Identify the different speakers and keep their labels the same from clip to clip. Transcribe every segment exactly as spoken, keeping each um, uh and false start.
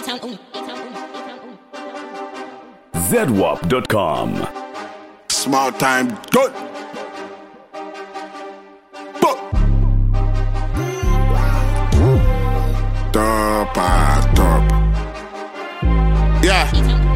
Speaker 1: Z W A P dot com.
Speaker 2: Small time, good. Top, top. Yeah.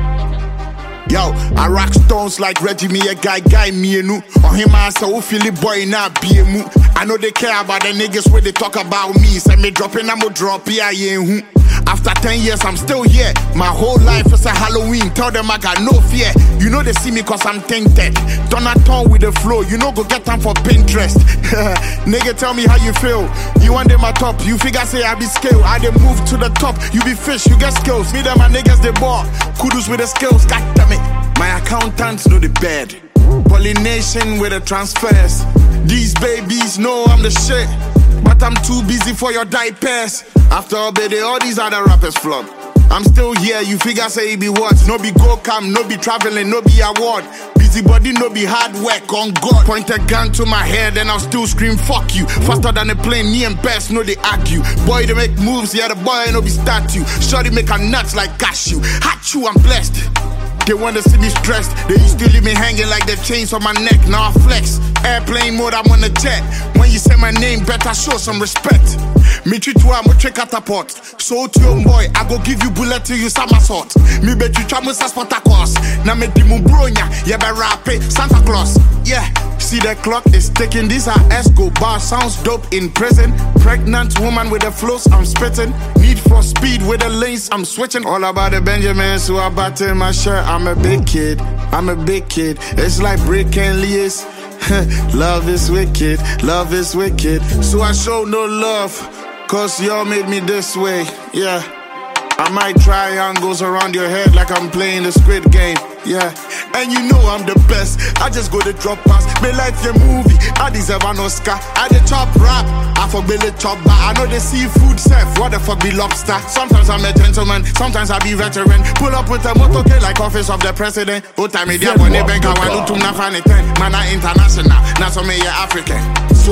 Speaker 2: Yo, I rock stones like Reggie, me a guy, guy, me and on him, I say, oh, Philly boy, not be a moo. I know they care about the niggas where they talk about me. Send me dropping, I'm a drop, yeah, yeah. After ten years, I'm still here. My whole life is a Halloween. Tell them I got no fear. You know they see me cause I'm tainted. Donaton with the flow. You know go get time for Pinterest. Nigga, tell me how you feel. You want them at top. You figure say I be scale. I dey move to the top. You be fish, you get skills. Me them my niggas they ball. Kudos with the skills. God damn it. My accountants know the bed. Pollination with the transfers. These babies know I'm the shit. But I'm too busy for your diapers. After all, baby, all these other rappers flop. I'm still here, you figure say it be what? No be go cam, no be traveling, no be award. Busy body, no be hard work on God. Point a gun to my head and I'll still scream fuck you. Faster than a plane, me and Best, no they argue. Boy, they make moves, yeah, the boy no be statue. Shorty make her nuts like cashew. Hot you, I'm blessed. They wanna see me stressed. They used to leave me hanging like the chains on my neck. Now I flex. Airplane mode, I'm on the jet. When you say my name, better show some respect. Me treat you, I'm a trick catapult. So to your boy, I go give you bullet till you somersault. Me bet you try to spot a course. Now me dimu bronya, yeah, be rap Santa Claus. Yeah, see the clock is ticking. These are Escobar, sounds dope in prison. Pregnant woman with the flows, I'm spitting. Need for speed with the lanes, I'm switching. All about the Benjamins who are batting my shirt. I'm a big kid, I'm a big kid. It's like Brick and Leas. Love is wicked, love is wicked. So I show no love, cause y'all made me this way, yeah. I might triangles around your head like I'm playing the Squid Game, yeah. And you know I'm the best, I just go to drop pass. Me like your movie, I deserve an Oscar. I the top rap, I for Billy Chop bar. I know the seafood chef, what the fuck be lobster? Sometimes I'm a gentleman, sometimes I be veteran. Pull up with a motorcade like office of the president. Old time media, when they bank, I want to do nothing. Man, I international, now so me African.